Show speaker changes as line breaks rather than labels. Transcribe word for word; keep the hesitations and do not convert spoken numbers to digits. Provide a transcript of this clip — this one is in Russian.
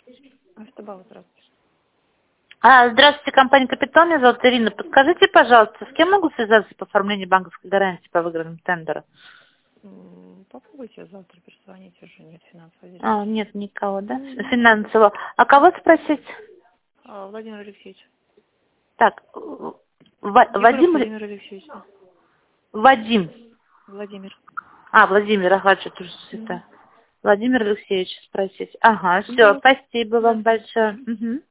Автобал, здравствуйте.
А, здравствуйте, компания «Капитал». Меня зовут Ирина. Подскажите, пожалуйста, с кем могу связаться по оформлению банковской гарантии по выигранным тендерам?
М, Попробуйте завтра перезвонить, уже нет финансового отделения.
А, нет никого, да? Финансово. А кого спросить?
А, Владимир Алексеевич.
Так, В- Вадим или...
Владимир Алексеевич. да.
Вадим.
Владимир.
А, Владимир, ага, что-то уже
Мгм.
это. Владимир Алексеевич спросить. Ага, все,
Мгм.
спасибо
Да.
вам большое. Мгм.